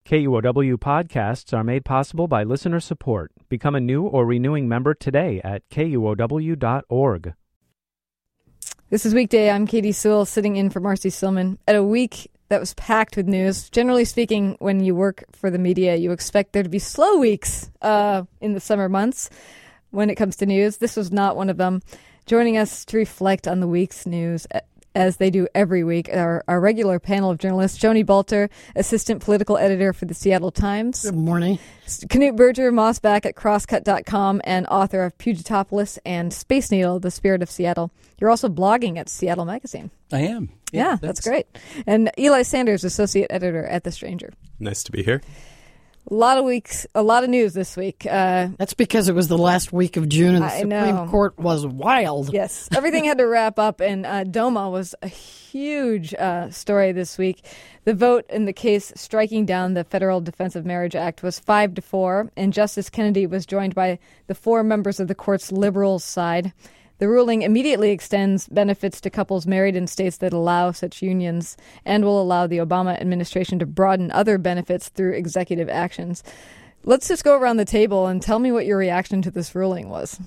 KUOW podcasts are made possible by listener support. Become a new or renewing member today at KUOW.org. This is Weekday. I'm Katie Sewell, sitting in for Marcy Silman at a week that was packed with news. Generally speaking, when you work for the media, you expect there to be slow weeks in the summer months when it comes to news. This was not one of them. Joining us to reflect on the week's news, as they do every week, are our regular panel of journalists: Joni Balter, assistant political editor for the Seattle Times. Good morning. Knut Berger, Mossback at Crosscut.com, and author of Pugitopolis and Space Needle, The Spirit of Seattle. You're also blogging at Seattle Magazine. I am. Yeah, that's great. And Eli Sanders, associate editor at The Stranger. Nice to be here. A lot of news this week. That's because it was the last week of June and the Supreme Court was wild. Yes, everything had to wrap up, and DOMA was a huge story this week. The vote in the case striking down the Federal Defense of Marriage Act was 5-4, and Justice Kennedy was joined by the 4 members of the court's liberal side. The ruling immediately extends benefits to couples married in states that allow such unions and will allow the Obama administration to broaden other benefits through executive actions. Let's just go around the table and tell me what your reaction to this ruling was.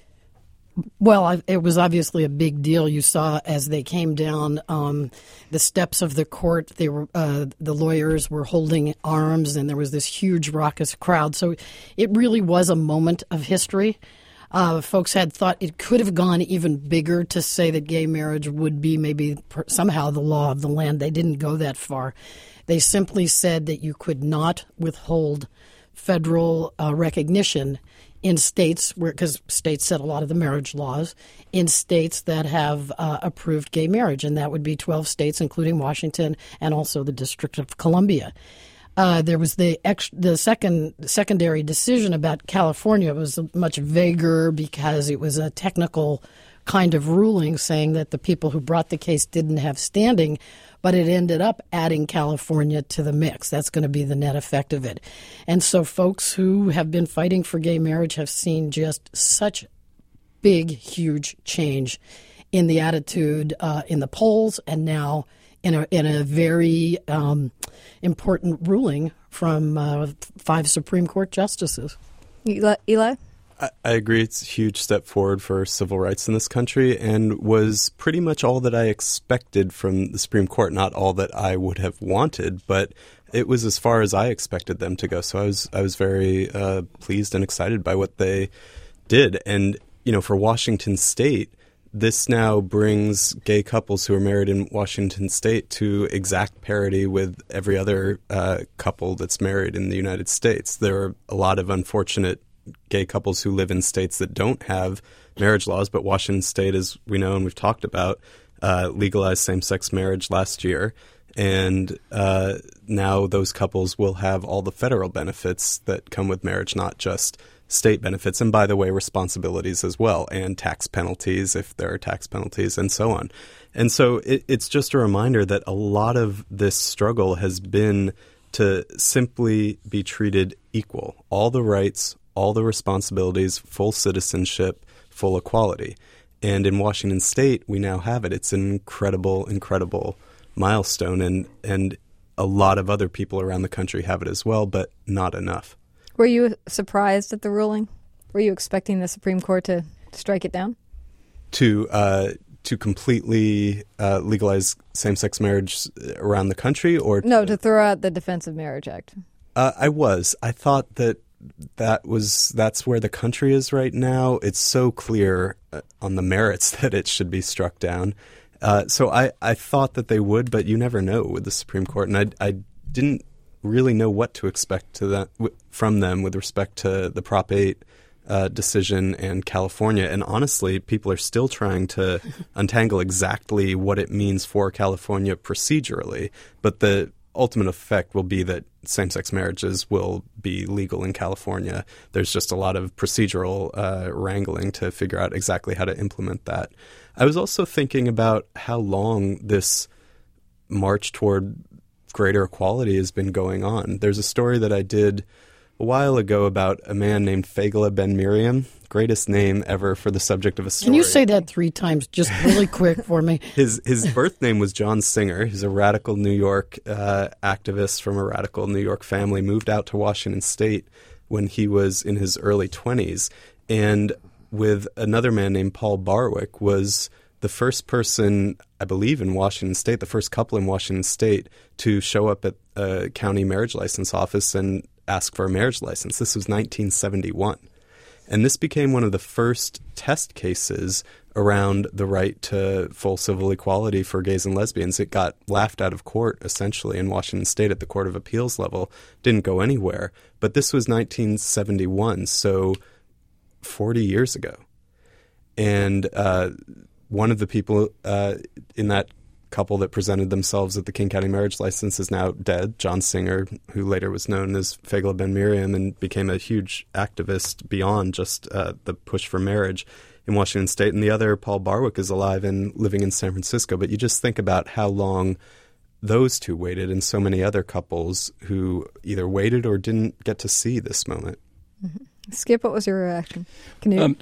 Well, it was obviously a big deal. You saw as they came down the steps of the court, they were the lawyers were holding arms, and there was this huge raucous crowd. So it really was a moment of history. Folks had thought it could have gone even bigger to say that gay marriage would be maybe somehow the law of the land. They didn't go that far. They simply said that you could not withhold federal recognition in states where, because states set a lot of the marriage laws, in states that have approved gay marriage, and that would be 12 states, including Washington and also the District of Columbia. There was the secondary decision about California. It was much vaguer because it was a technical kind of ruling saying that the people who brought the case didn't have standing, but it ended up adding California to the mix. That's going to be the net effect of it. And so folks who have been fighting for gay marriage have seen just such big, huge change in the attitude in the polls, and now in a very important ruling from 5 Supreme Court justices. Eli? I agree. It's a huge step forward for civil rights in this country, and was pretty much all that I expected from the Supreme Court. Not all that I would have wanted, but it was as far as I expected them to go. So I was very pleased and excited by what they did. And, for Washington State, this now brings gay couples who are married in Washington State to exact parity with every other couple that's married in the United States. There are a lot of unfortunate gay couples who live in states that don't have marriage laws, but Washington State, as we know and we've talked about, legalized same-sex marriage last year. And now those couples will have all the federal benefits that come with marriage, not just state benefits, and by the way, responsibilities as well, and tax penalties if there are tax penalties, and so on. And so it's just a reminder that a lot of this struggle has been to simply be treated equal. All the rights, all the responsibilities, full citizenship, full equality. And in Washington State, we now have it. It's an incredible, incredible milestone, and a lot of other people around the country have it as well, but not enough. Were you surprised at the ruling? Were you expecting the Supreme Court to strike it down? To completely legalize same-sex marriage around the country, or no, to throw out the Defense of Marriage Act? I thought that's where the country is right now. It's so clear on the merits that it should be struck down. So I thought that they would, but you never know with the Supreme Court, and I didn't really know what to expect from them with respect to the Prop 8 decision and California. And honestly, people are still trying to untangle exactly what it means for California procedurally. But the ultimate effect will be that same-sex marriages will be legal in California. There's just a lot of procedural wrangling to figure out exactly how to implement that. I was also thinking about how long this march toward greater equality has been going on. There's a story that I did a while ago about a man named Feigleh Ben-Miriam. Greatest name ever for the subject of a story. Can you say that 3 times just really quick for me? His birth name was John Singer. He's a radical New York activist from a radical New York family, moved out to Washington State when he was in his early 20s. And with another man named Paul Barwick was the first person, I believe, in Washington State, the first couple in Washington State to show up at a county marriage license office and ask for a marriage license. This was 1971. And this became one of the first test cases around the right to full civil equality for gays and lesbians. It got laughed out of court, essentially, in Washington State at the Court of Appeals level. Didn't go anywhere. But this was 1971, so 40 years ago. And one of the people in that couple that presented themselves at the King County marriage license is now dead, John Singer, who later was known as Feigleh Ben-Miriam and became a huge activist beyond just the push for marriage in Washington State. And the other, Paul Barwick, is alive and living in San Francisco. But you just think about how long those two waited and so many other couples who either waited or didn't get to see this moment. Mm-hmm. Skip, what was your reaction? Can you...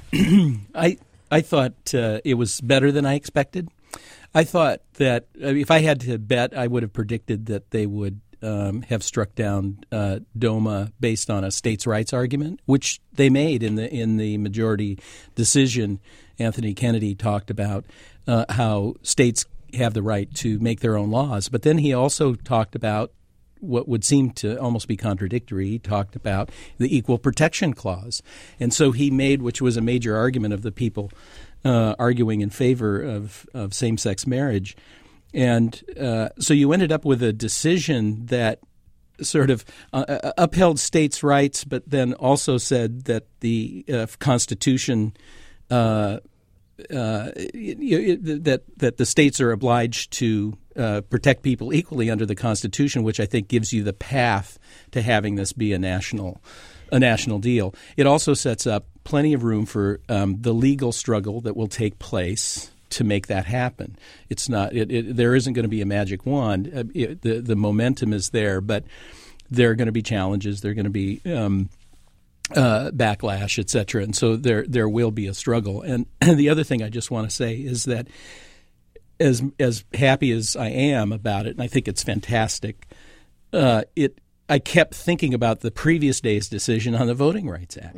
I thought it was better than I expected. I thought that if I had to bet, I would have predicted that they would have struck down DOMA based on a states' rights argument, which they made in the majority decision. Anthony Kennedy talked about how states have the right to make their own laws. But then he also talked about what would seem to almost be contradictory. He talked about the Equal Protection Clause. And so he made, which was a major argument of the people arguing in favor of same-sex marriage. And so you ended up with a decision that sort of upheld states' rights, but then also said that the Constitution that the states are obliged to protect people equally under the Constitution, which I think gives you the path to having this be a national deal. It also sets up plenty of room for the legal struggle that will take place to make that happen. It's not. There isn't going to be a magic wand. The momentum is there, but there are going to be challenges. There are going to be backlash, et cetera. And so there will be a struggle. And the other thing I just want to say is that as happy as I am about it, and I think it's fantastic, I kept thinking about the previous day's decision on the Voting Rights Act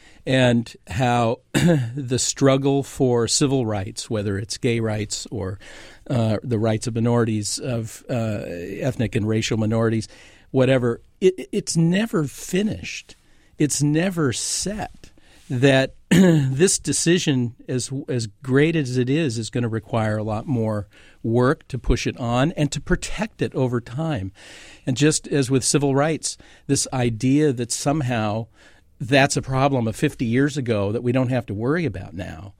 and how the struggle for civil rights, whether it's gay rights or the rights of minorities, of ethnic and racial minorities, whatever, it's never finished. It's never set. That this decision, as great as it is going to require a lot more work to push it on and to protect it over time. And just as with civil rights, this idea that somehow that's a problem of 50 years ago that we don't have to worry about now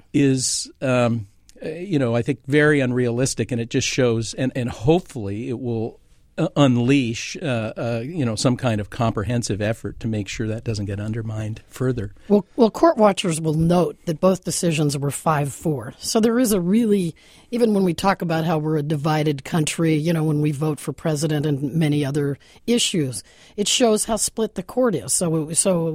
is, I think very unrealistic, and it just shows, and hopefully it will unleash, some kind of comprehensive effort to make sure that doesn't get undermined further. Well, court watchers will note that both decisions were 5-4. So there is a really, even when we talk about how we're a divided country, when we vote for president and many other issues, it shows how split the court is. So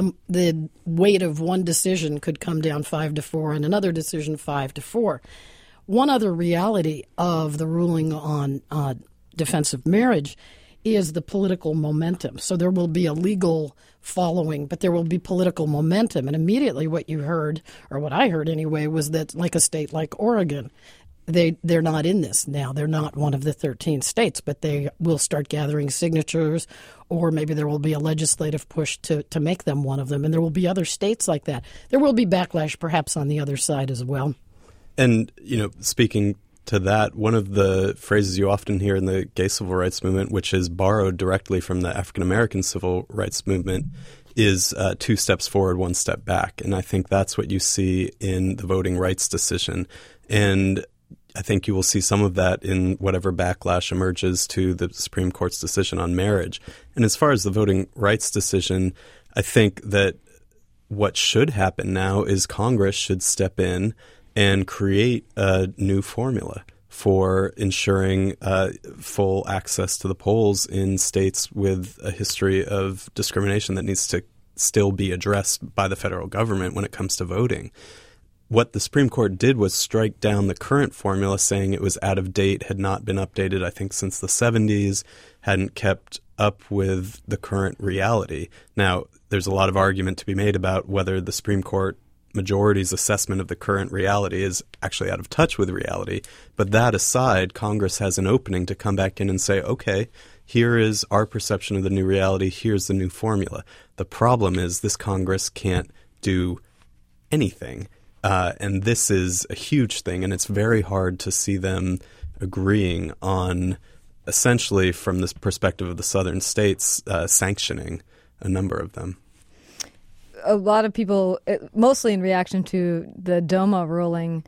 the weight of one decision could come down 5-4 and another decision 5-4. One other reality of the ruling on defense of marriage is the political momentum. So there will be a legal following, but there will be political momentum. And immediately what you heard, or what I heard anyway, was that like a state like Oregon, they're not in this now. They're not one of the 13 states, but they will start gathering signatures, or maybe there will be a legislative push to make them one of them. And there will be other states like that. There will be backlash perhaps on the other side as well. And, speaking to that, one of the phrases you often hear in the gay civil rights movement, which is borrowed directly from the African-American civil rights movement, is 2 steps forward, 1 step back. And I think that's what you see in the voting rights decision. And I think you will see some of that in whatever backlash emerges to the Supreme Court's decision on marriage. And as far as the voting rights decision, I think that what should happen now is Congress should step in and create a new formula for ensuring full access to the polls in states with a history of discrimination that needs to still be addressed by the federal government when it comes to voting. What the Supreme Court did was strike down the current formula, saying it was out of date, had not been updated, I think, since the 70s, hadn't kept up with the current reality. Now, there's a lot of argument to be made about whether the Supreme Court majority's assessment of the current reality is actually out of touch with reality. But that aside, Congress has an opening to come back in and say, okay, here is our perception of the new reality, here's the new formula. The problem is this Congress can't do anything. And this is a huge thing, and it's very hard to see them agreeing on, essentially, from the perspective of the southern states, sanctioning a number of them. A lot of people, mostly in reaction to the DOMA ruling,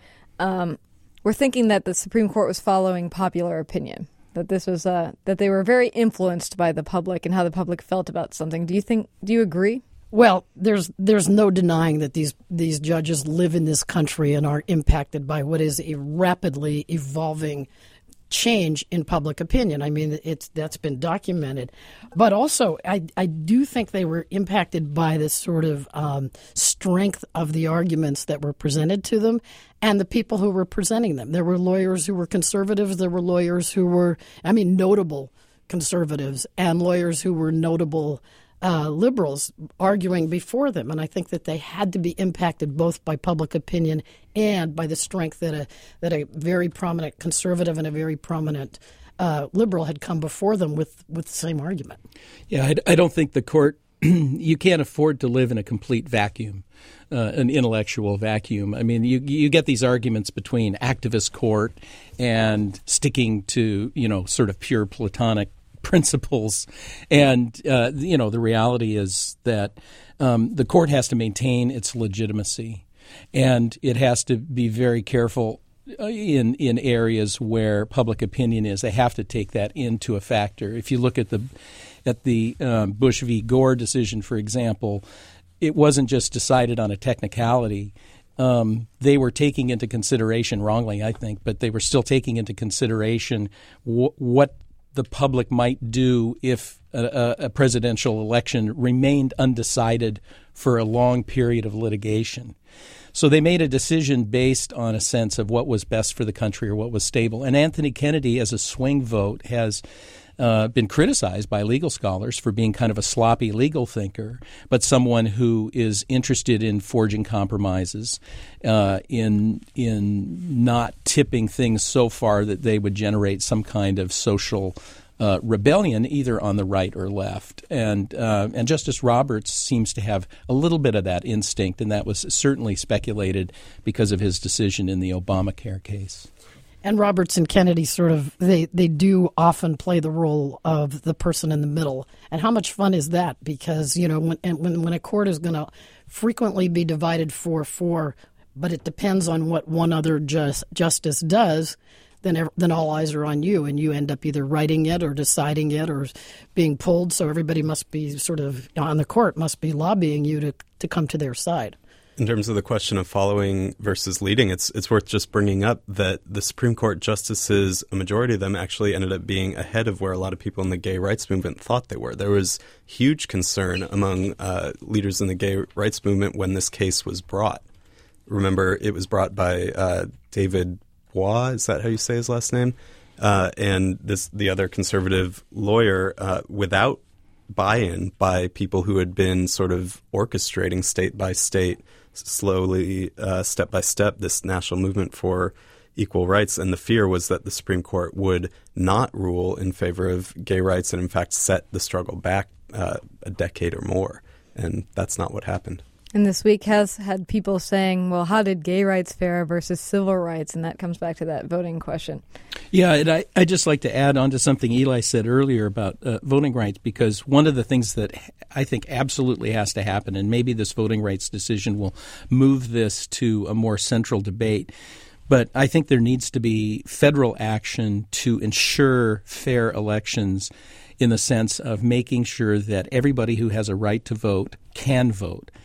were thinking that the Supreme Court was following popular opinion, that this was that they were very influenced by the public and how the public felt about something. Do you agree? Well, there's no denying that these judges live in this country and are impacted by what is a rapidly evolving change in public opinion. I mean, that's been documented. But also, I do think they were impacted by this sort of strength of the arguments that were presented to them and the people who were presenting them. There were lawyers who were conservatives. There were lawyers who were, notable conservatives, and lawyers who were notable liberals arguing before them. And I think that they had to be impacted both by public opinion and by the strength that a very prominent conservative and a very prominent liberal had come before them with the same argument. Yeah, I don't think the court, you can't afford to live in a complete vacuum, an intellectual vacuum. I mean, you get these arguments between activist court and sticking to, sort of pure Platonic principles. And, the reality is that the court has to maintain its legitimacy, and it has to be very careful in areas where public opinion is. They have to take that into a factor. If you look at the Bush v. Gore decision, for example, it wasn't just decided on a technicality. They were taking into consideration, wrongly I think, but they were still taking into consideration what the public might do if a presidential election remained undecided for a long period of litigation. So they made a decision based on a sense of what was best for the country or what was stable. And Anthony Kennedy, as a swing vote, has been criticized by legal scholars for being kind of a sloppy legal thinker, but someone who is interested in forging compromises, in not tipping things so far that they would generate some kind of social rebellion either on the right or left. And Justice Roberts seems to have a little bit of that instinct, and that was certainly speculated because of his decision in the Obamacare case. And Roberts and Kennedy they do often play the role of the person in the middle. And how much fun is that? Because, when a court is going to frequently be divided 4-4, but it depends on what one other justice does, then all eyes are on you, and you end up either writing it or deciding it or being pulled. So everybody must be on the court must be lobbying you to come to their side. In terms of the question of following versus leading, it's worth just bringing up that the Supreme Court justices, a majority of them actually ended up being ahead of where a lot of people in the gay rights movement thought they were. There was huge concern among leaders in the gay rights movement when this case was brought. Remember, it was brought by David Bois, is that how you say his last name? And the other conservative lawyer, without buy-in by people who had been sort of orchestrating state by state, slowly, step by step, this national movement for equal rights. And the fear was that the Supreme Court would not rule in favor of gay rights and, in fact, set the struggle back a decade or more. And that's not what happened. And this week has had people saying, well, how did gay rights fare versus civil rights? And that comes back to that voting question. Yeah, and I'd just like to add on to something Eli said earlier about voting rights, because one of the things that I think absolutely has to happen, and maybe this voting rights decision will move this to a more central debate, but I think there needs to be federal action to ensure fair elections in the sense of making sure that everybody who has a right to vote can vote.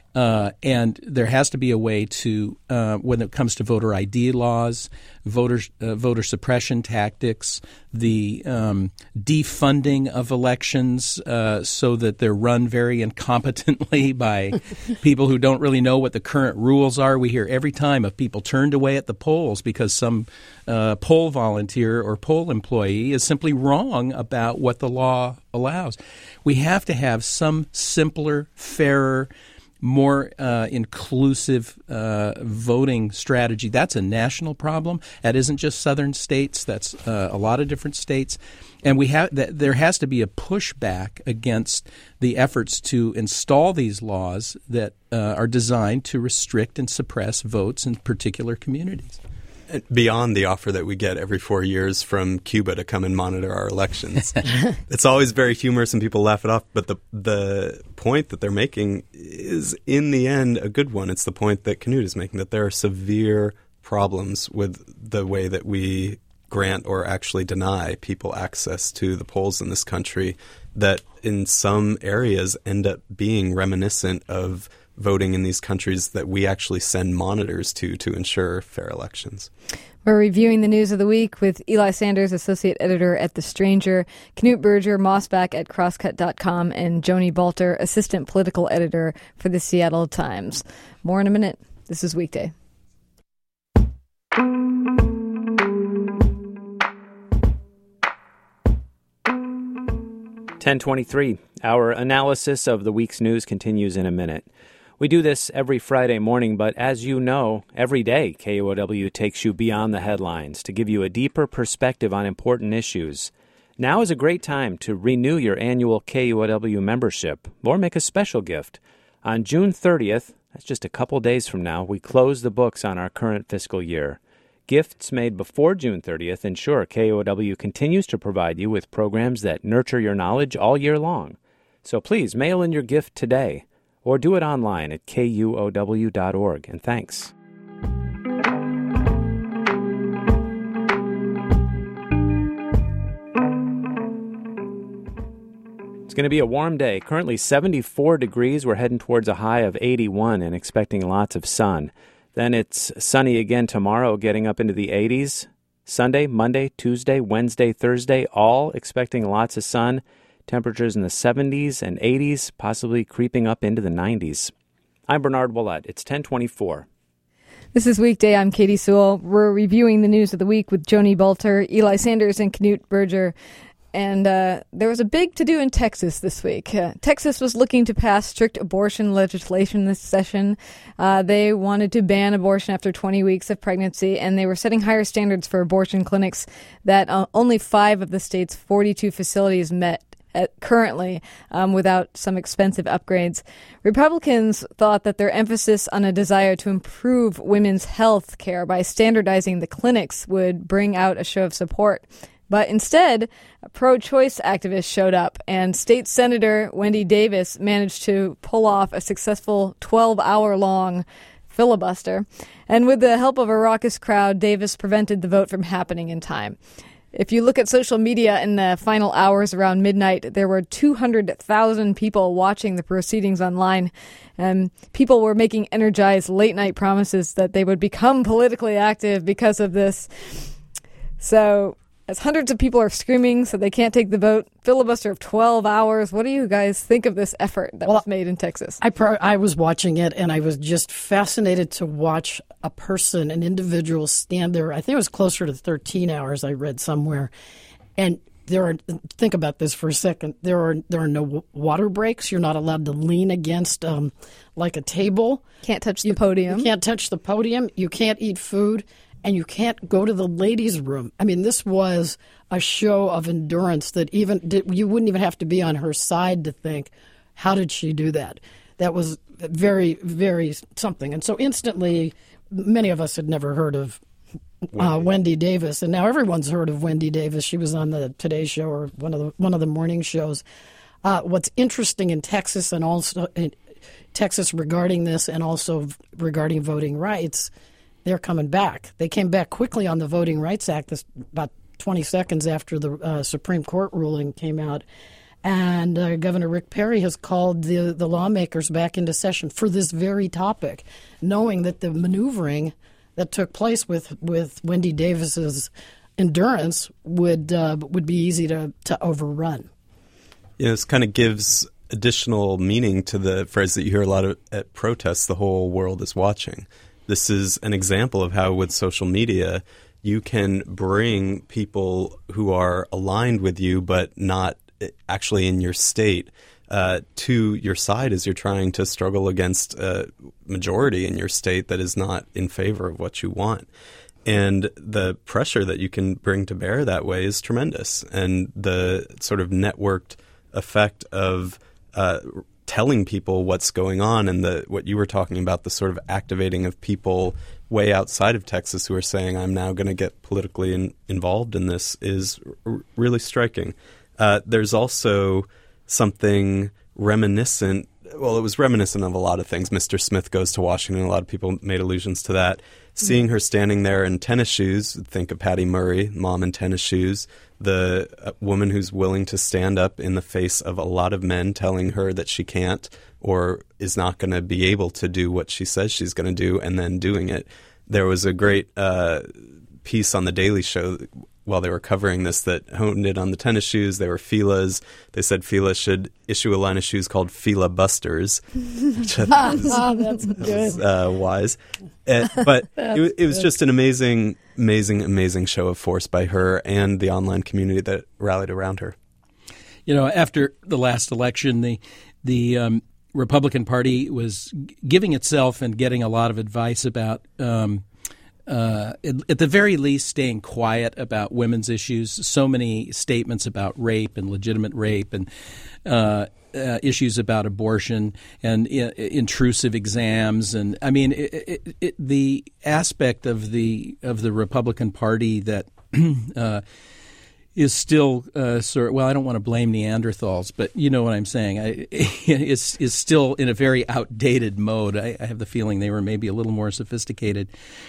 And there has to be a way to, when it comes to voter ID laws, voter suppression tactics, the defunding of elections so that they're run very incompetently by people who don't really know what the current rules are. We hear every time of people turned away at the polls because some poll volunteer or poll employee is simply wrong about what the law allows. We have to have some simpler, fairer, more inclusive voting strategy. That's a national problem. That isn't just southern states. That's a lot of different states. And there has to be a pushback against the efforts to install these laws that are designed to restrict and suppress votes in particular communities. Beyond the offer that we get every 4 years from Cuba to come and monitor our elections. It's always very humorous and people laugh it off, but the point that they're making is, in the end, a good one. It's the point that Knut is making, that there are severe problems with the way that we grant or actually deny people access to the polls in this country that in some areas end up being reminiscent of voting in these countries that we actually send monitors to ensure fair elections. We're reviewing the news of the week with Eli Sanders, associate editor at The Stranger, Knut Berger, Mossback at Crosscut.com, and Joni Balter, assistant political editor for the Seattle Times. More in a minute. This is Weekday. (10:23). Our analysis of the week's news continues in a minute. We do this every Friday morning, but as you know, every day KUOW takes you beyond the headlines to give you a deeper perspective on important issues. Now is a great time to renew your annual KUOW membership or make a special gift. On June 30th, that's just a couple days from now, we close the books on our current fiscal year. Gifts made before June 30th ensure KUOW continues to provide you with programs that nurture your knowledge all year long. So please mail in your gift today or do it online at kuow.org. And thanks. It's going to be a warm day. Currently 74 degrees. We're heading towards a high of 81 and expecting lots of sun. Then it's sunny again tomorrow, getting up into the 80s. Sunday, Monday, Tuesday, Wednesday, Thursday, all expecting lots of sun. Temperatures in the 70s and 80s, possibly creeping up into the 90s. I'm Bernard Ouellette. It's 10:24. This is Weekday. I'm Katie Sewell. We're reviewing the news of the week with Joni Balter, Eli Sanders, and Knut Berger. And there was a big to-do in Texas this week. Texas was looking to pass strict abortion legislation this session. They wanted to ban abortion after 20 weeks of pregnancy, and they were setting higher standards for abortion clinics that only 5 of the state's 42 facilities met currently without some expensive upgrades. Republicans thought that their emphasis on a desire to improve women's health care by standardizing the clinics would bring out a show of support. But instead, pro-choice activists showed up, and State Senator Wendy Davis managed to pull off a successful 12-hour-long filibuster. And with the help of a raucous crowd, Davis prevented the vote from happening in time. If you look at social media in the final hours around midnight, there were 200,000 people watching the proceedings online. And people were making energized late-night promises that they would become politically active because of this. So, as hundreds of people are screaming so they can't take the vote, filibuster of 12 hours, what do you guys think of this effort that was made in Texas? I was watching it, and I was just fascinated to watch a person, an individual, stand there. I think it was closer to 13 hours, I read somewhere. And think about this for a second. There are no water breaks. You're not allowed to lean against like a table. Can't touch the podium. You can't touch the podium. You can't eat food. And you can't go to the ladies' room. I mean, this was a show of endurance that you wouldn't even have to be on her side to think, how did she do that? That was very, very something. And so instantly, many of us had never heard of Wendy Davis, and now everyone's heard of Wendy Davis. She was on the Today Show or one of the morning shows. What's interesting in Texas and also in Texas regarding this and also regarding voting rights, they're coming back. They came back quickly on the Voting Rights Act about 20 seconds after the Supreme Court ruling came out. And Governor Rick Perry has called the lawmakers back into session for this very topic, knowing that the maneuvering that took place with Wendy Davis's endurance would be easy to overrun. This kind of gives additional meaning to the phrase that you hear a lot of at protests, the whole world is watching. This is an example of how with social media you can bring people who are aligned with you but not actually in your state to your side as you're trying to struggle against a majority in your state that is not in favor of what you want. And the pressure that you can bring to bear that way is tremendous. And the sort of networked effect of telling people what's going on and what you were talking about, the sort of activating of people way outside of Texas who are saying, I'm now going to get politically involved in this is really striking. There's also something reminiscent. Well, it was reminiscent of a lot of things. Mr. Smith Goes to Washington. A lot of people made allusions to that. Seeing her standing there in tennis shoes, think of Patty Murray, mom in tennis shoes, the woman who's willing to stand up in the face of a lot of men telling her that she can't or is not going to be able to do what she says she's going to do and then doing it. There was a great piece on The Daily Show while they were covering this that honed in on the tennis shoes. They were Fila's. They said Fila should issue a line of shoes called Fila Busters, which I thought That's good. was wise. But it was just an amazing show of force by her and the online community that rallied around her. You know, after the last election, the Republican Party was giving itself and getting a lot of advice about at the very least, staying quiet about women's issues. So many statements about rape and legitimate rape and issues about abortion and intrusive exams. And I mean, the aspect of the Republican Party that is still well, I don't want to blame Neanderthals, but you know what I'm saying. Is still in a very outdated mode. I have the feeling they were maybe a little more sophisticated.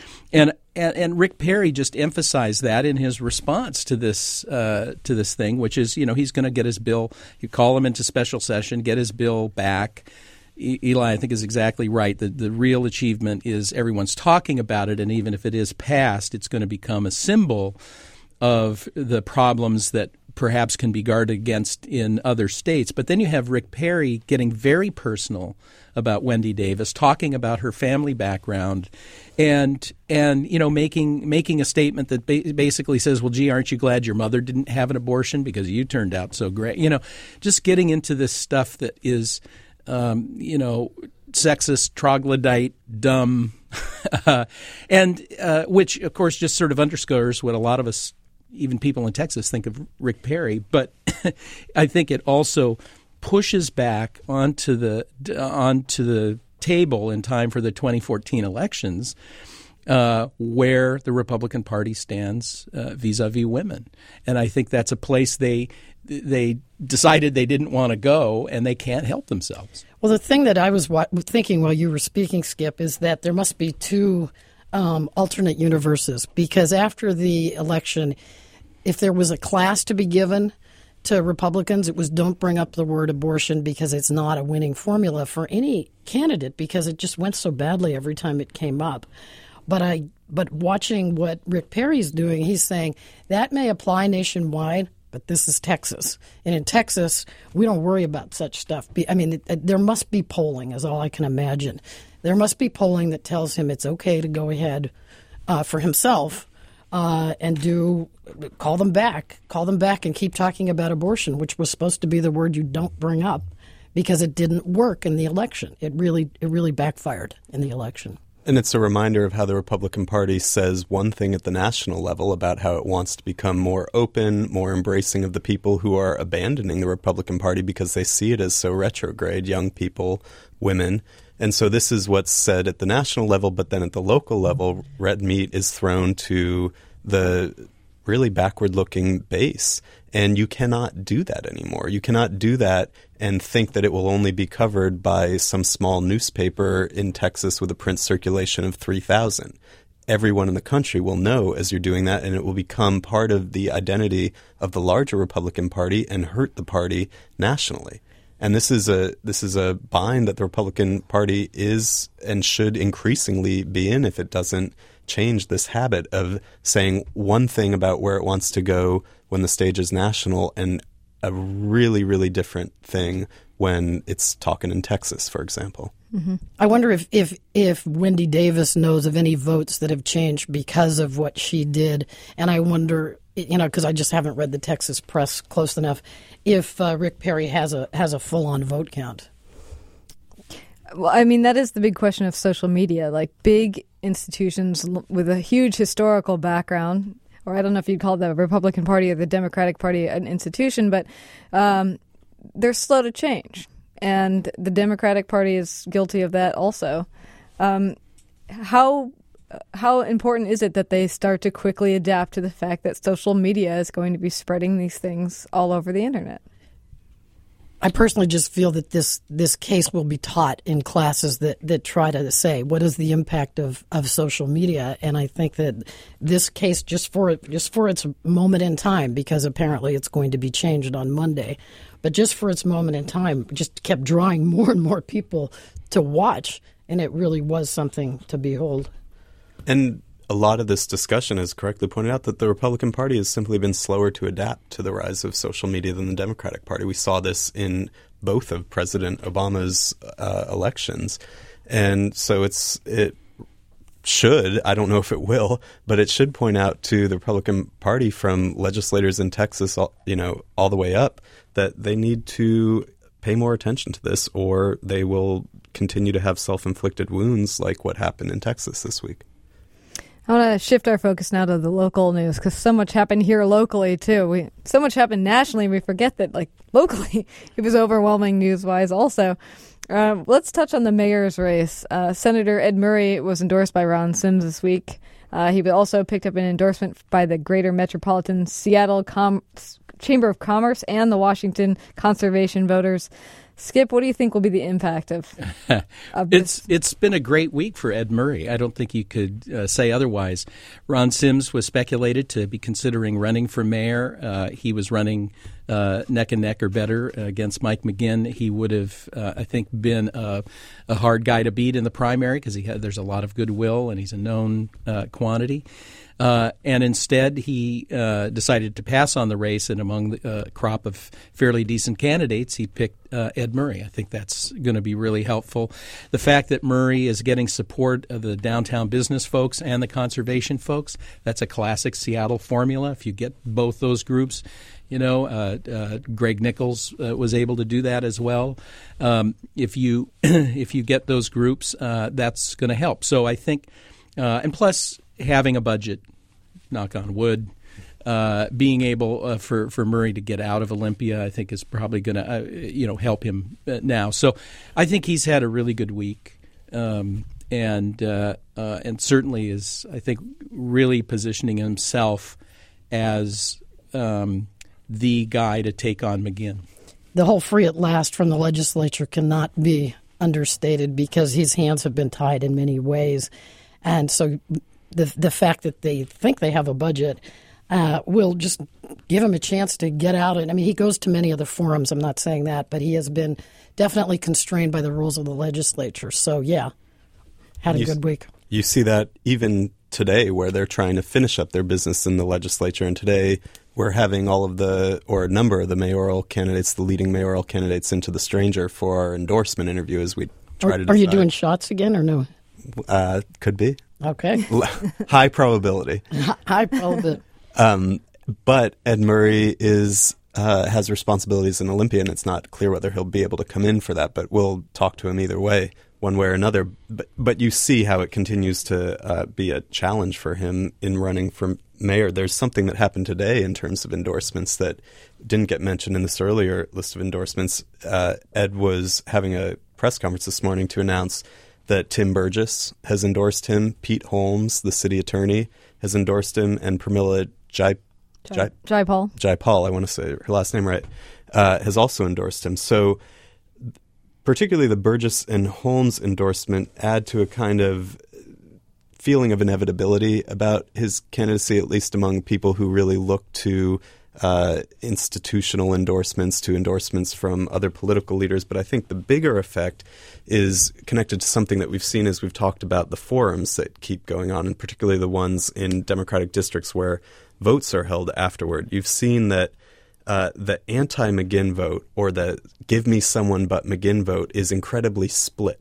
And Rick Perry just emphasized that in his response to this thing, which is, you know, he's going to get his bill. You call him into special session, get his bill back. Eli, I think, is exactly right. The real achievement is everyone's talking about it, and even if it is passed, it's going to become a symbol of the problems that perhaps can be guarded against in other states. But then you have Rick Perry getting very personal about Wendy Davis, talking about her family background, and you know, making a statement that basically says, well, gee, aren't you glad your mother didn't have an abortion because you turned out so great? You know, just getting into this stuff that is, you know, sexist, troglodyte, dumb, and which, of course, just sort of underscores what a lot of us, even people in Texas, think of Rick Perry. But I think it also pushes back onto the table in time for the 2014 elections, where the Republican Party stands vis-a-vis women. And I think that's a place they decided they didn't want to go, and they can't help themselves. Well, the thing that I was thinking while you were speaking, Skip, is that there must be two alternate universes, because after the election, if there was a class to be given to Republicans, it was don't bring up the word abortion because it's not a winning formula for any candidate because it just went so badly every time it came up. But watching what Rick Perry's doing, he's saying that may apply nationwide, but this is Texas. And in Texas, we don't worry about such stuff. I mean, there must be polling, is all I can imagine. There must be polling that tells him it's okay to go ahead for himself and call them back and keep talking about abortion, which was supposed to be the word you don't bring up because it didn't work in the election. It really backfired in the election. And it's a reminder of how the Republican Party says one thing at the national level about how it wants to become more open, more embracing of the people who are abandoning the Republican Party because they see it as so retrograde, young people, women. And so this is what's said at the national level, but then at the local level, red meat is thrown to the really backward-looking base. And you cannot do that anymore. You cannot do that and think that it will only be covered by some small newspaper in Texas with a print circulation of 3,000. everyone in the country will know as you're doing that, and it will become part of the identity of the larger Republican Party and hurt the party nationally. And this is a bind that the Republican Party is and should increasingly be in if it doesn't change this habit of saying one thing about where it wants to go when the stage is national and a really, really different thing when it's talking in Texas, for example. Mm-hmm. I wonder if Wendy Davis knows of any votes that have changed because of what she did. And I wonder, because I just haven't read the Texas press close enough, if Rick Perry has a full-on vote count. Well, I mean, that is the big question of social media. Like, big institutions with a huge historical background, or I don't know if you'd call the Republican Party or the Democratic Party an institution, but they're slow to change. And the Democratic Party is guilty of that also. How important is it that they start to quickly adapt to the fact that social media is going to be spreading these things all over the internet? I personally just feel that this case will be taught in classes that try to say, what is the impact of social media? And I think that this case, just for its moment in time, because apparently it's going to be changed on Monday, but just for its moment in time, just kept drawing more and more people to watch, and it really was something to behold. And a lot of this discussion has correctly pointed out that the Republican Party has simply been slower to adapt to the rise of social media than the Democratic Party. We saw this in both of President Obama's elections. And so it should, I don't know if it will, but it should point out to the Republican Party from legislators in Texas, all the way up, that they need to pay more attention to this, or they will continue to have self-inflicted wounds like what happened in Texas this week. I want to shift our focus now to the local news, because so much happened here locally, too. So much happened nationally, we forget that, locally, it was overwhelming news-wise also. Let's touch on the mayor's race. Senator Ed Murray was endorsed by Ron Sims this week. He also picked up an endorsement by the Greater Metropolitan Seattle Chamber of Commerce and the Washington Conservation voters. Skip, what do you think will be the impact of this? It's been a great week for Ed Murray. I don't think you could say otherwise. Ron Sims was speculated to be considering running for mayor. He was running neck and neck or better against Mike McGinn. He would have, I think, been a hard guy to beat in the primary because there's a lot of goodwill and he's a known quantity. And instead, he decided to pass on the race, and among the crop of fairly decent candidates, he picked Ed Murray. I think that's going to be really helpful. The fact that Murray is getting support of the downtown business folks and the conservation folks, that's a classic Seattle formula. If you get both those groups, Greg Nichols was able to do that as well. If you get those groups, that's going to help. So I think, and plus having a budget, knock on wood, being able for Murray to get out of Olympia, I think is probably going to help him now. So I think he's had a really good week, and certainly is, I think, really positioning himself as the guy to take on McGinn. The whole free at last from the legislature cannot be understated because his hands have been tied in many ways, and so the fact that they think they have a budget will just give him a chance to get out. And I mean, he goes to many other forums. I'm not saying that, but he has been definitely constrained by the rules of the legislature. So, yeah, had a good week. You see that even today where they're trying to finish up their business in the legislature. And today we're having a number of the mayoral candidates, the leading mayoral candidates, into the stranger for our endorsement interview as we try to decide. Are you doing shots again or no? Could be. Okay. High probability. High probability. But Ed Murray has responsibilities in Olympia, and it's not clear whether he'll be able to come in for that, but we'll talk to him either way, one way or another. But you see how it continues to be a challenge for him in running for mayor. There's something that happened today in terms of endorsements that didn't get mentioned in this earlier list of endorsements. Ed was having a press conference this morning to announce that Tim Burgess has endorsed him, Pete Holmes, the city attorney, has endorsed him, and Pramila Jayapal, I want to say her last name right, has also endorsed him. So particularly the Burgess and Holmes endorsement add to a kind of feeling of inevitability about his candidacy, at least among people who really look to institutional endorsements, to endorsements from other political leaders. But I think the bigger effect is connected to something that we've seen as we've talked about the forums that keep going on, and particularly the ones in Democratic districts where votes are held afterward. You've seen that the anti-McGinn vote, or the give me someone but McGinn vote, is incredibly split.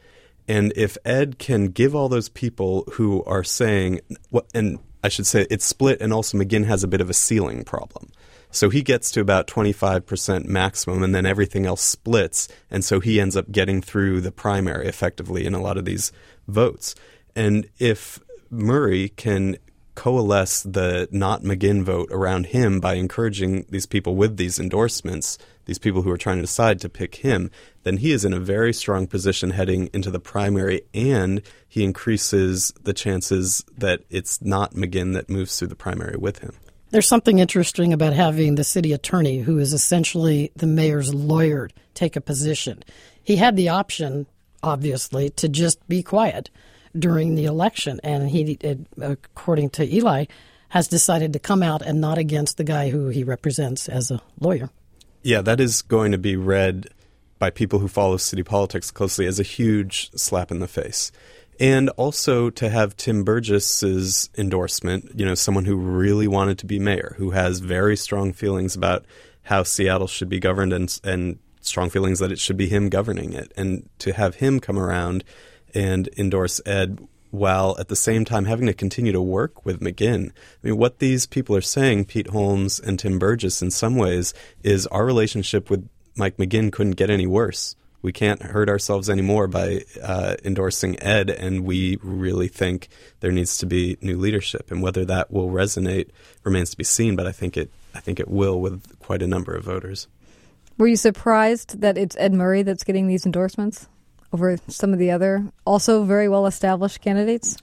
And if Ed can give all those people who are saying, and I should say it's split, and also McGinn has a bit of a ceiling problem. So he gets to about 25% maximum, and then everything else splits, and so he ends up getting through the primary effectively in a lot of these votes. And if Murray can coalesce the not McGinn vote around him by encouraging these people with these endorsements, these people who are trying to decide to pick him, then he is in a very strong position heading into the primary, and he increases the chances that it's not McGinn that moves through the primary with him. There's something interesting about having the city attorney, who is essentially the mayor's lawyer, take a position. He had the option, obviously, to just be quiet during the election, and he, according to Eli, has decided to come out and not against the guy who he represents as a lawyer. Yeah, that is going to be read by people who follow city politics closely as a huge slap in the face. And also to have Tim Burgess's endorsement, someone who really wanted to be mayor, who has very strong feelings about how Seattle should be governed, and strong feelings that it should be him governing it. And to have him come around and endorse Ed while at the same time having to continue to work with McGinn. I mean, what these people are saying, Pete Holmes and Tim Burgess, in some ways, is our relationship with Mike McGinn couldn't get any worse. We can't hurt ourselves anymore by endorsing Ed, and we really think there needs to be new leadership. And whether that will resonate remains to be seen, but I think it will with quite a number of voters. Were you surprised that it's Ed Murray that's getting these endorsements over some of the other also very well-established candidates?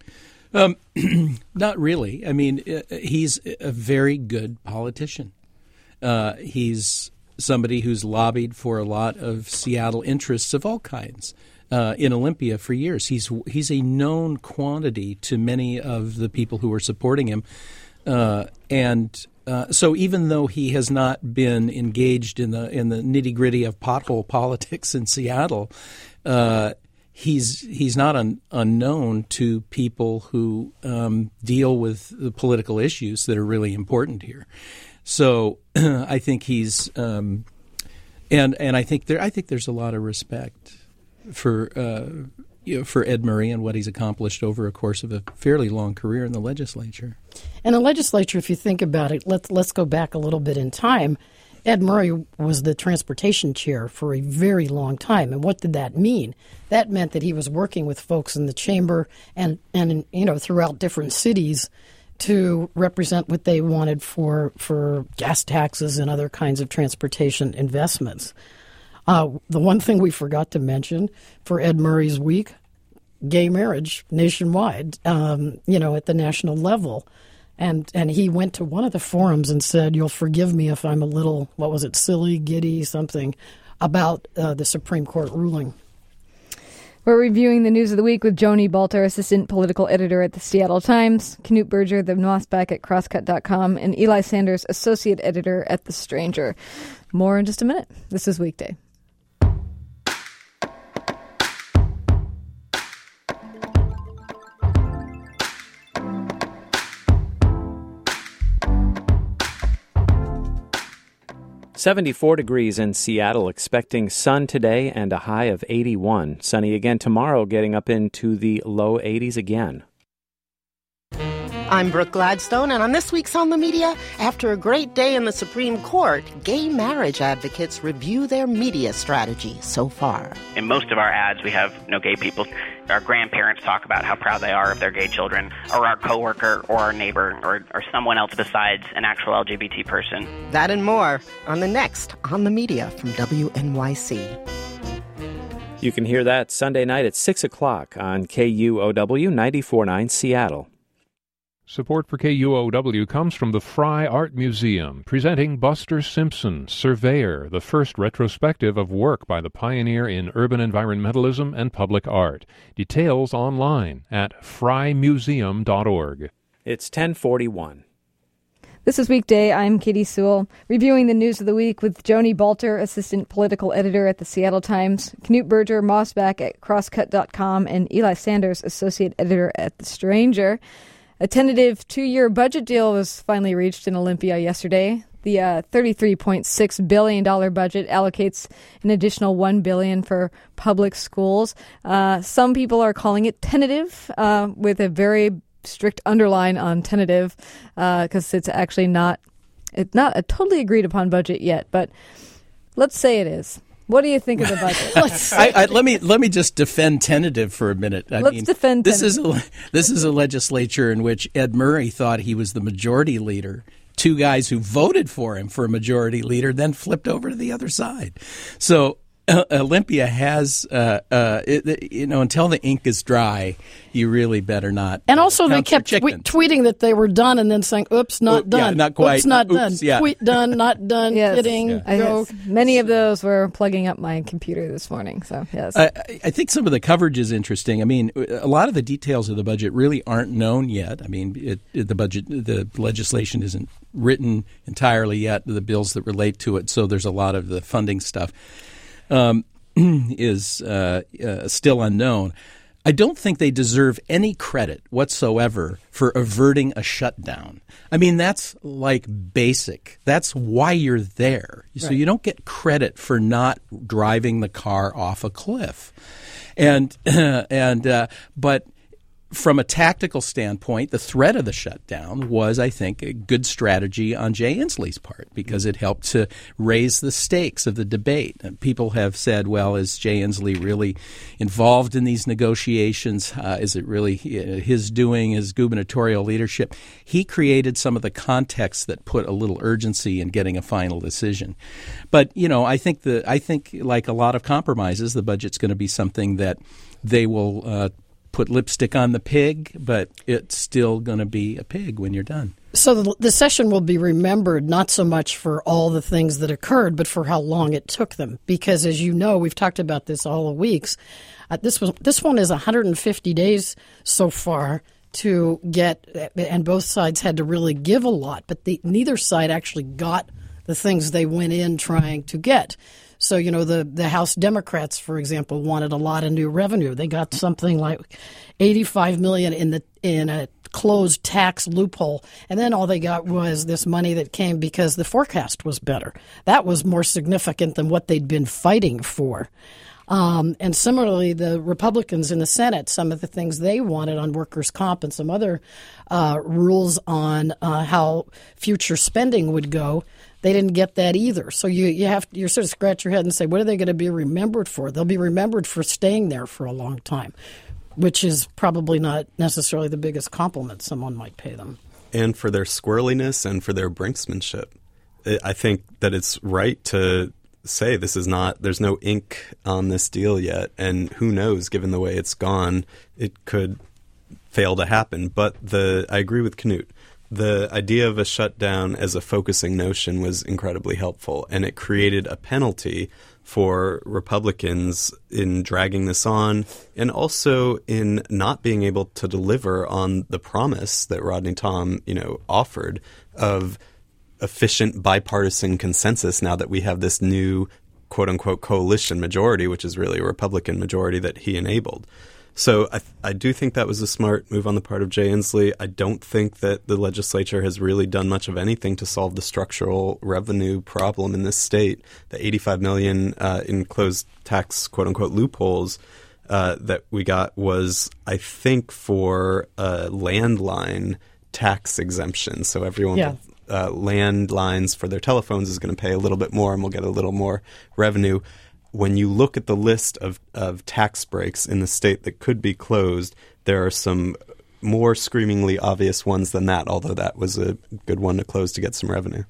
Not really. I mean, he's a very good politician. He's somebody who's lobbied for a lot of Seattle interests of all kinds in Olympia for years. He's a known quantity to many of the people who are supporting him. So even though he has not been engaged in the nitty-gritty of pothole politics in Seattle, he's not unknown to people who deal with the political issues that are really important here. So I think he's and I think there's a lot of respect for Ed Murray and what he's accomplished over a course of a fairly long career in the legislature. And the legislature, if you think about it, let's go back a little bit in time. Ed Murray was the transportation chair for a very long time. And what did that mean? That meant that he was working with folks in the chamber and throughout different cities to represent what they wanted for gas taxes and other kinds of transportation investments. The one thing we forgot to mention for Ed Murray's week, gay marriage nationwide, at the national level. And he went to one of the forums and said, "You'll forgive me if I'm a little, silly, giddy, something," about the Supreme Court ruling. We're reviewing the news of the week with Joni Balter, assistant political editor at the Seattle Times, Knut Berger, the Mossback at Crosscut.com, and Eli Sanders, associate editor at The Stranger. More in just a minute. This is Weekday. .74 degrees in Seattle, expecting sun today and a high of 81. Sunny again tomorrow, getting up into the low 80s again. I'm Brooke Gladstone, and on this week's On the Media, after a great day in the Supreme Court, gay marriage advocates review their media strategy so far. In most of our ads, we have no gay people. Our grandparents talk about how proud they are of their gay children, or our coworker, or our neighbor, or someone else besides an actual LGBT person. That and more on the next On the Media from WNYC. You can hear that Sunday night at 6 o'clock on KUOW 94.9 Seattle. Support for KUOW comes from the Frye Art Museum, presenting Buster Simpson, Surveyor, the first retrospective of work by the pioneer in urban environmentalism and public art. Details online at fryemuseum.org. It's 10:41. This is Weekday. I'm Katie Sewell, reviewing the news of the week with Joni Balter, assistant political editor at the Seattle Times, Knut Berger, Mossback at Crosscut.com, and Eli Sanders, associate editor at The Stranger. A tentative 2-year budget deal was finally reached in Olympia yesterday. The $33.6 billion budget allocates an additional $1 billion for public schools. Some people are calling it tentative, with a very strict underline on tentative, because it's actually not a totally agreed upon budget yet. But let's say it is. What do you think of the budget? Let me just defend tentative for a minute. Let's defend tentative. This is a legislature in which Ed Murray thought he was the majority leader. Two guys who voted for him for a majority leader then flipped over to the other side. So Olympia has, until the ink is dry, you really better not. And also they kept tweeting that they were done and then saying, oops, not done. Yeah, not quite. Oops, not Oops, done. yeah. Tweet done, not done, Yes. kidding. Yeah. Go. Many of those were plugging up my computer this morning. So, yes. I think some of the coverage is interesting. I mean, a lot of the details of the budget really aren't known yet. I mean, the legislation isn't written entirely yet, the bills that relate to it, so there's a lot of the funding stuff is still unknown. I don't think they deserve any credit whatsoever for averting a shutdown. I mean, that's like basic. That's why you're there. So you don't get credit for not driving the car off a cliff. But from a tactical standpoint, the threat of the shutdown was, I think, a good strategy on Jay Inslee's part because it helped to raise the stakes of the debate. And people have said, well, is Jay Inslee really involved in these negotiations? Is it really his doing, his gubernatorial leadership? He created some of the context that put a little urgency in getting a final decision. But, I think like a lot of compromises, the budget's going to be something that they will put lipstick on the pig, but it's still going to be a pig when you're done. So the session will be remembered not so much for all the things that occurred, but for how long it took them. Because as you know, we've talked about this all the weeks. This one is 150 days so far to get, and both sides had to really give a lot, but neither side actually got the things they went in trying to get. So, the House Democrats, for example, wanted a lot of new revenue. They got something like $85 million in a closed tax loophole, and then all they got was this money that came because the forecast was better. That was more significant than what they'd been fighting for. And similarly, the Republicans in the Senate, some of the things they wanted on workers' comp and some other rules on how future spending would go, they didn't get that either. So you sort of scratch your head and say, what are they going to be remembered for? They'll be remembered for staying there for a long time, which is probably not necessarily the biggest compliment someone might pay them. And for their squirreliness and for their brinksmanship. I think that it's right to say there's no ink on this deal yet, and who knows, given the way it's gone, it could fail to happen. But I agree with Knut. The idea of a shutdown as a focusing notion was incredibly helpful, and it created a penalty for Republicans in dragging this on and also in not being able to deliver on the promise that Rodney Tom, offered of efficient bipartisan consensus now that we have this new quote-unquote coalition majority, which is really a Republican majority that he enabled. So I do think that was a smart move on the part of Jay Inslee. I don't think that the legislature has really done much of anything to solve the structural revenue problem in this state. The $85 million in closed tax quote-unquote loopholes that we got was, I think, for a landline tax exemption. So everyone with landlines for their telephones is going to pay a little bit more and we'll get a little more revenue. When you look at the list of tax breaks in the state that could be closed, there are some more screamingly obvious ones than that, although that was a good one to close to get some revenue.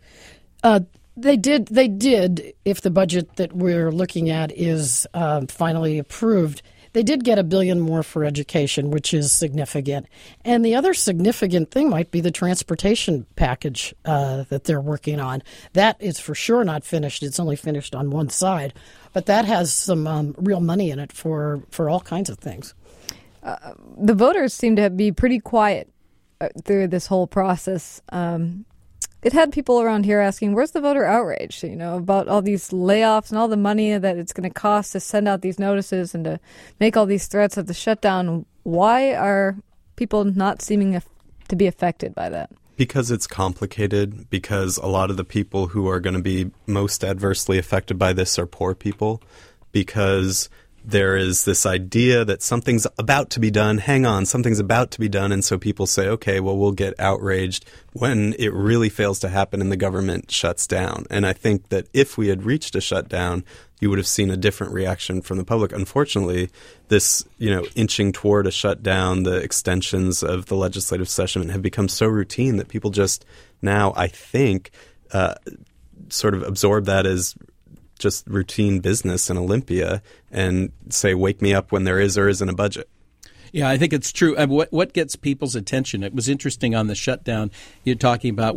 They did, if the budget that we're looking at is finally approved, They did get $1 billion more for education, which is significant. And the other significant thing might be the transportation package that they're working on. That is for sure not finished. It's only finished on one side. But that has some real money in it for all kinds of things. The voters seem to be pretty quiet through this whole process. It had people around here asking, where's the voter outrage, about all these layoffs and all the money that it's going to cost to send out these notices and to make all these threats of the shutdown. Why are people not seeming to be affected by that? Because it's complicated, because a lot of the people who are going to be most adversely affected by this are poor people, because there is this idea that something's about to be done. Hang on, something's about to be done. And so people say, okay, well, we'll get outraged when it really fails to happen and the government shuts down. And I think that if we had reached a shutdown, you would have seen a different reaction from the public. Unfortunately, this, inching toward a shutdown, the extensions of the legislative session have become so routine that people just now, I think, sort of absorb that as just routine business in Olympia and say, wake me up when there is or isn't a budget. Yeah, I think it's true. What gets people's attention? It was interesting on the shutdown. You're talking about,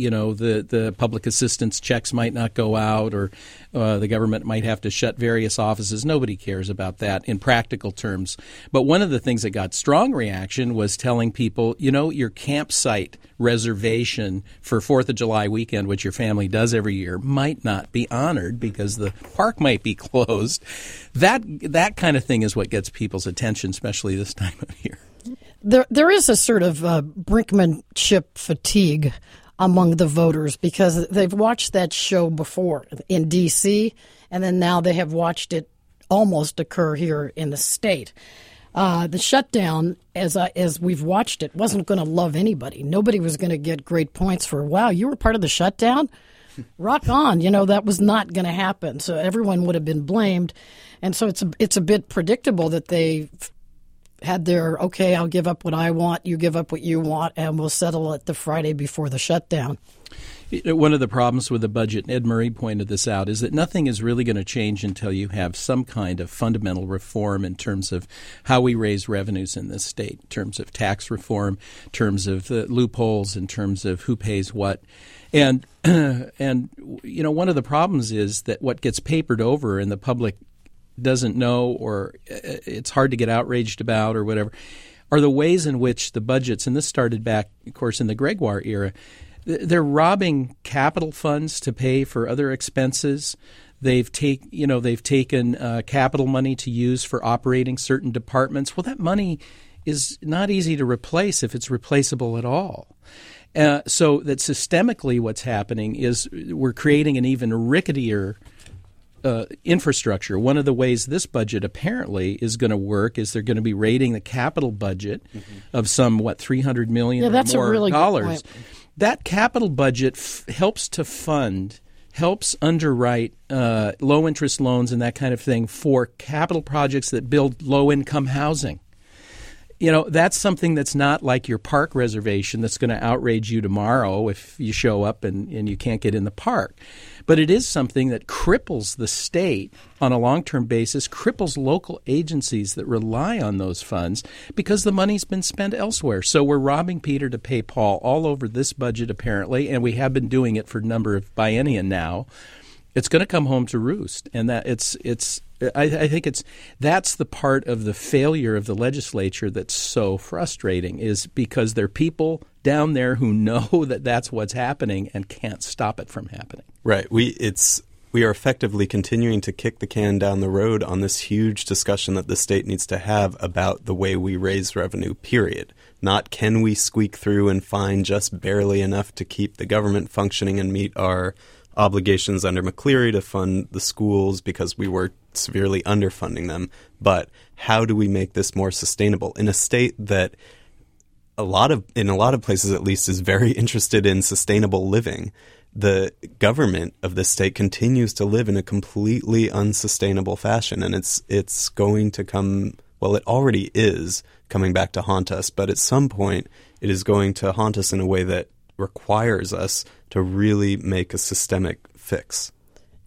the public assistance checks might not go out, or the government might have to shut various offices. Nobody cares about that in practical terms. But one of the things that got strong reaction was telling people, your campsite reservation for 4th of July weekend, which your family does every year, might not be honored because the park might be closed. That kind of thing is what gets people's attention, especially this time of year. There is a sort of brinkmanship fatigue among the voters because they've watched that show before in D.C., and then now they have watched it almost occur here in the state. The shutdown, as we've watched it, wasn't going to love anybody. Nobody was going to get great points for, wow, you were part of the shutdown? Rock on. That was not going to happen. So everyone would have been blamed. And so it's a bit predictable that they had their, okay, I'll give up what I want, you give up what you want, and we'll settle it the Friday before the shutdown. One of the problems with the budget, and Ed Murray pointed this out, is that nothing is really going to change until you have some kind of fundamental reform in terms of how we raise revenues in this state, in terms of tax reform, in terms of the loopholes, in terms of who pays what. And one of the problems is that what gets papered over and the public doesn't know, or it's hard to get outraged about or whatever, are the ways in which the budgets, and this started back, of course, in the Gregoire era, they're robbing capital funds to pay for other expenses. They've taken capital money to use for operating certain departments. Well, that money is not easy to replace if it's replaceable at all. So that systemically what's happening is we're creating an even ricketier infrastructure. One of the ways this budget apparently is going to work is they're going to be rating the capital budget of some, $300 million or that's more a really dollars. Good point. That capital budget helps underwrite low-interest loans and that kind of thing for capital projects that build low-income housing. That's something that's not like your park reservation that's going to outrage you tomorrow if you show up and you can't get in the park. But it is something that cripples the state on a long-term basis, cripples local agencies that rely on those funds because the money's been spent elsewhere. So we're robbing Peter to pay Paul all over this budget apparently, and we have been doing it for a number of biennia now. It's going to come home to roost, and that I think that's the part of the failure of the legislature that's so frustrating, is because there are people down there who know that that's what's happening and can't stop it from happening. Right. We are effectively continuing to kick the can down the road on this huge discussion that the state needs to have about the way we raise revenue, period. Not can we squeak through and find just barely enough to keep the government functioning and meet our obligations under McCleary to fund the schools because we were severely underfunding them. But how do we make this more sustainable in a state that in a lot of places at least is very interested in sustainable living? The government of this state continues to live in a completely unsustainable fashion, and it's going to come, well, it already is coming back to haunt us, but at some point it is going to haunt us in a way that requires us to really make a systemic fix.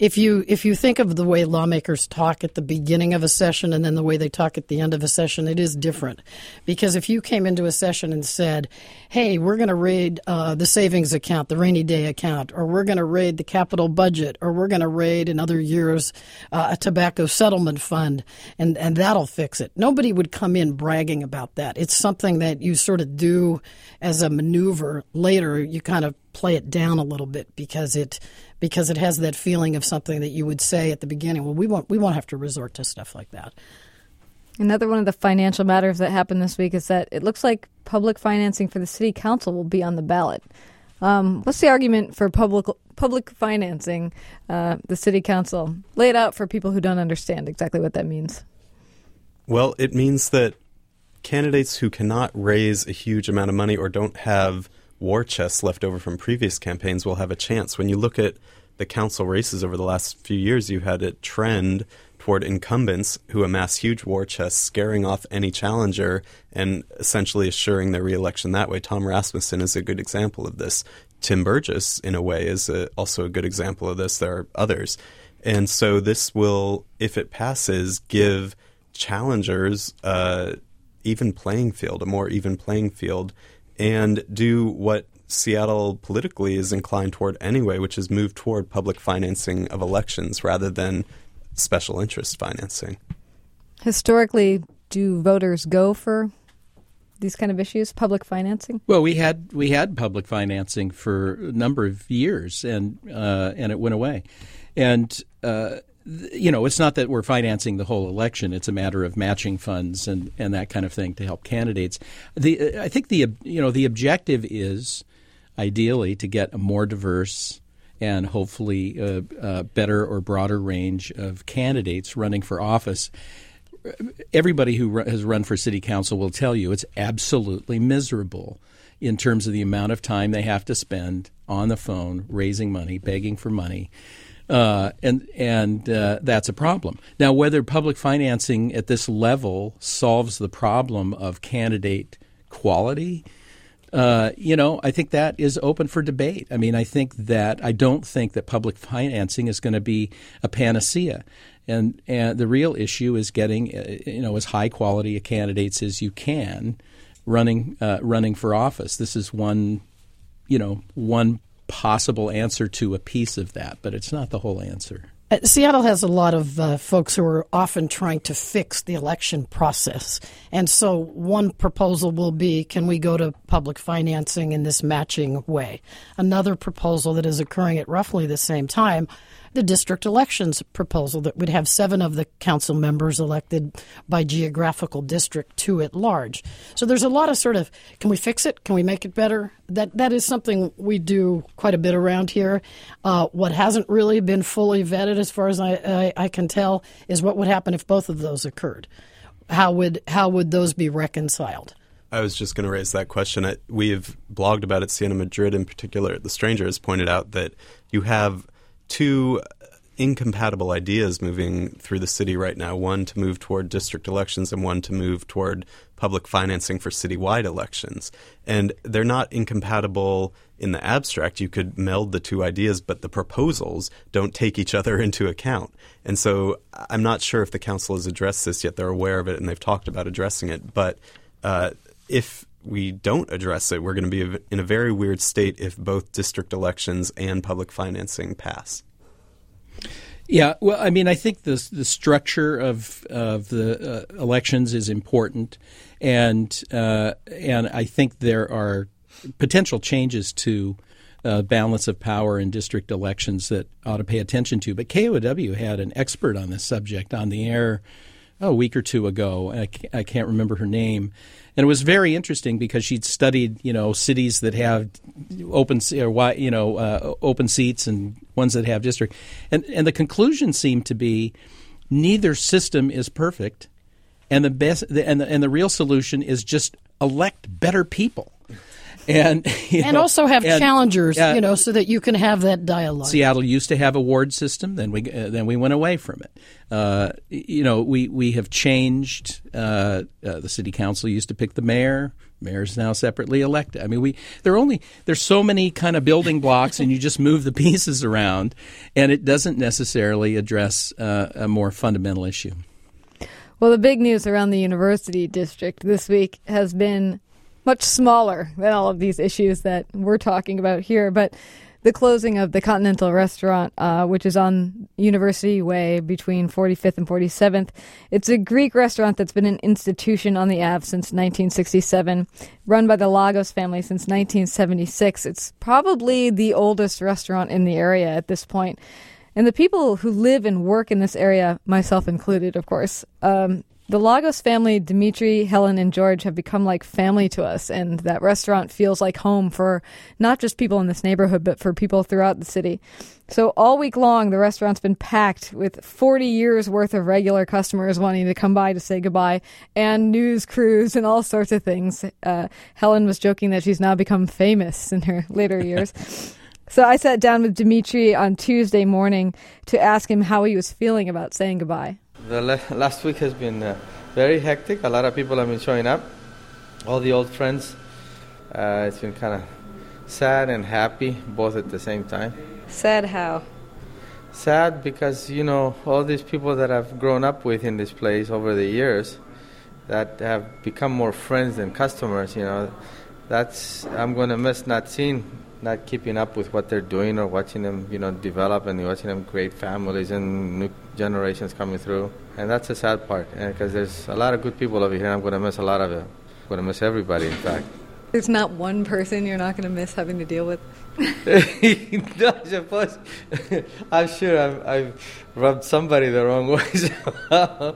If you think of the way lawmakers talk at the beginning of a session and then the way they talk at the end of a session, it is different. Because if you came into a session and said, hey, we're going to raid the savings account, the rainy day account, or we're going to raid the capital budget, or we're going to raid in other years a tobacco settlement fund, and that'll fix it. Nobody would come in bragging about that. It's something that you sort of do as a maneuver later. You kind of play it down a little bit because it has that feeling of something that you would say at the beginning. Well, we won't have to resort to stuff like that. Another one of the financial matters that happened this week is that it looks like public financing for the city council will be on the ballot. What's the argument for public financing the city council? Lay it out for people who don't understand exactly what that means. Well, it means that candidates who cannot raise a huge amount of money or don't have war chests left over from previous campaigns will have a chance. When you look at the council races over the last few years, you had a trend toward incumbents who amass huge war chests, scaring off any challenger and essentially assuring their reelection that way. Tom Rasmussen is a good example of this. Tim Burgess, in a way, is also a good example of this. There are others. And so this will, if it passes, give challengers a more even playing field, and do what Seattle politically is inclined toward anyway, which is move toward public financing of elections rather than special interest financing. Historically, do voters go for these kind of issues, public financing? Well, we had public financing for a number of years, and it went away. And it's not that we're financing the whole election. It's a matter of matching funds and that kind of thing to help candidates. I think the objective is ideally to get a more diverse and hopefully a better or broader range of candidates running for office. Everybody who has run for city council will tell you it's absolutely miserable in terms of the amount of time they have to spend on the phone raising money, begging for money. And that's a problem. Now, whether public financing at this level solves the problem of candidate quality, I think that is open for debate. I mean, I don't think that public financing is going to be a panacea. And the real issue is getting, as high quality a candidates as you can running for office. This is one possible answer to a piece of that, but it's not the whole answer. Seattle has a lot of folks who are often trying to fix the election process. And so one proposal will be, can we go to public financing in this matching way? Another proposal that is occurring at roughly the same time, the district elections proposal that would have 7 of the council members elected by geographical district, 2 at large. So there's a lot of sort of, can we fix it? Can we make it better? That is something we do quite a bit around here. What hasn't really been fully vetted, as far as I can tell, is what would happen if both of those occurred. How would those be reconciled? I was just going to raise that question. We have blogged about it. Sienna Madrid in particular, The Stranger, has pointed out that you have 2 incompatible ideas moving through the city right now, one to move toward district elections and one to move toward public financing for citywide elections. And they're not incompatible in the abstract. You could meld the 2 ideas, but the proposals don't take each other into account. And so I'm not sure if the council has addressed this yet. They're aware of it and they've talked about addressing it. But if we don't address it, we're going to be in a very weird state if both district elections and public financing pass. Yeah, well, I mean, I think the structure of the elections is important, and I think there are potential changes to balance of power in district elections that ought to pay attention to. But KOW had an expert on this subject on the air a week or 2 ago. I can't remember her name. And it was very interesting because she'd studied, cities that have open seats and ones that have district. And the conclusion seemed to be neither system is perfect, and the real solution is just elect better people. And also have challengers, so that you can have that dialogue. Seattle used to have a ward system, then we went away from it. We have changed. The city council used to pick the mayor. Mayor's now separately elected. I mean, there's so many kind of building blocks, and you just move the pieces around, and it doesn't necessarily address a more fundamental issue. Well, the big news around the university district this week has been much smaller than all of these issues that we're talking about here, but the closing of the Continental Restaurant, which is on University Way between 45th and 47th. It's a Greek restaurant that's been an institution on the Ave since 1967, run by the Lagos family since 1976. It's probably the oldest restaurant in the area at this point. And the people who live and work in this area, myself included, of course, the Lagos family, Dimitri, Helen, and George, have become like family to us, and that restaurant feels like home for not just people in this neighborhood, but for people throughout the city. So all week long, the restaurant's been packed with 40 years worth of regular customers wanting to come by to say goodbye, and news crews and all sorts of things. Helen was joking that she's now become famous in her later years. So I sat down with Dimitri on Tuesday morning to ask him how he was feeling about saying goodbye. The last week has been very hectic. A lot of people have been showing up, all the old friends. It's been kind of sad and happy, both at the same time. Sad how? Sad because, all these people that I've grown up with in this place over the years that have become more friends than customers, I'm going to miss not keeping up with what they're doing or watching them, develop and watching them create families and new generations coming through. And that's the sad part, because there's a lot of good people over here. I'm going to miss a lot of it. I'm going to miss everybody, in fact. There's not one person you're not going to miss having to deal with? No, I suppose. I'm sure I've rubbed somebody the wrong way.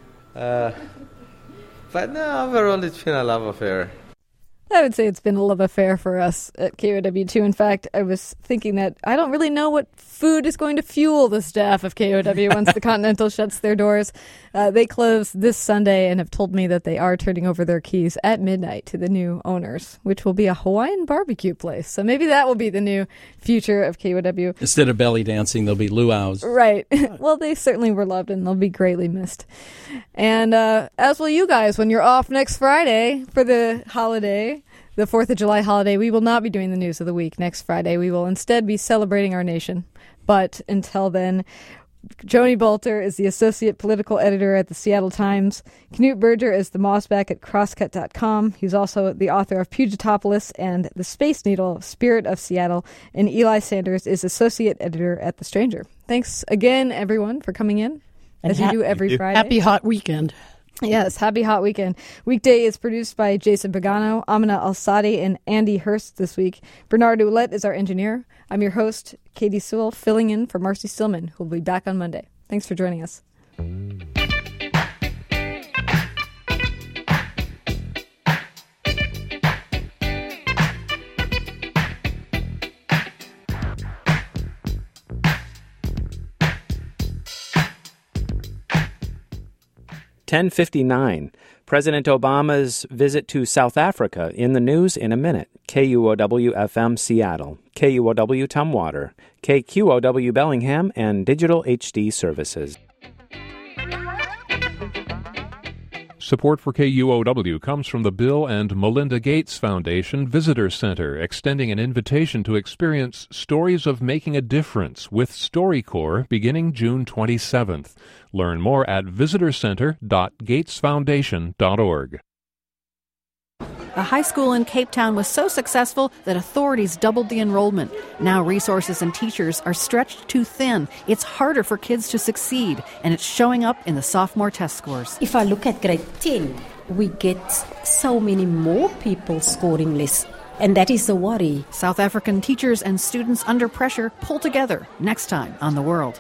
But no, overall it's been a love affair. I would say it's been a love affair for us at KOW too. In fact, I was thinking that I don't really know what food is going to fuel the staff of KOW once the Continental shuts their doors. They close this Sunday and have told me that they are turning over their keys at midnight to the new owners, which will be a Hawaiian barbecue place. So maybe that will be the new future of KOW. Instead of belly dancing, there'll be luau's. Right. Well, they certainly were loved and they'll be greatly missed. And as will you guys when you're off next Friday for the holiday. The 4th of July holiday, we will not be doing the news of the week next Friday. We will instead be celebrating our nation. But until then, Joni Bolter is the associate political editor at the Seattle Times. Knut Berger is the Mossback at Crosscut.com. He's also the author of Pugitopolis and The Space Needle, Spirit of Seattle. And Eli Sanders is associate editor at The Stranger. Thanks again, everyone, for coming in, as you do every Friday. Happy hot weekend. Yes, happy hot weekend. Weekday is produced by Jason Pagano, Amina Al-Sadi, and Andy Hurst this week. Bernard Ouellette is our engineer. I'm your host, Katie Sewell, filling in for Marcy Stillman, who will be back on Monday. Thanks for joining us. $10:59. President Obama's visit to South Africa in the news in a minute. KUOW-FM Seattle, KUOW Tumwater, KQOW Bellingham, and Digital HD Services. Support for KUOW comes from the Bill and Melinda Gates Foundation Visitor Center, extending an invitation to experience Stories of Making a Difference with StoryCorps beginning June 27th. Learn more at visitorcenter.gatesfoundation.org. A high school in Cape Town was so successful that authorities doubled the enrollment. Now resources and teachers are stretched too thin. It's harder for kids to succeed, and it's showing up in the sophomore test scores. If I look at grade 10, we get so many more people scoring less. And that is a worry. South African teachers and students under pressure pull together next time on The World.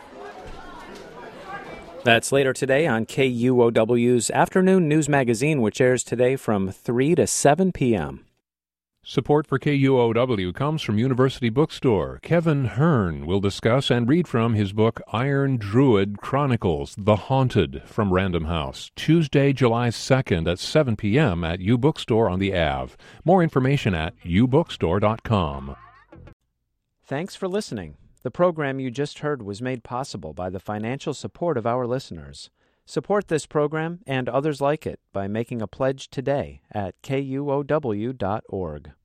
That's later today on KUOW's Afternoon News Magazine, which airs today from 3 to 7 p.m. Support for KUOW comes from University Bookstore. Kevin Hearn will discuss and read from his book Iron Druid Chronicles, The Haunted, from Random House, Tuesday, July 2nd at 7 p.m. at U Bookstore on the Ave. More information at ubookstore.com. Thanks for listening. The program you just heard was made possible by the financial support of our listeners. Support this program and others like it by making a pledge today at kuow.org.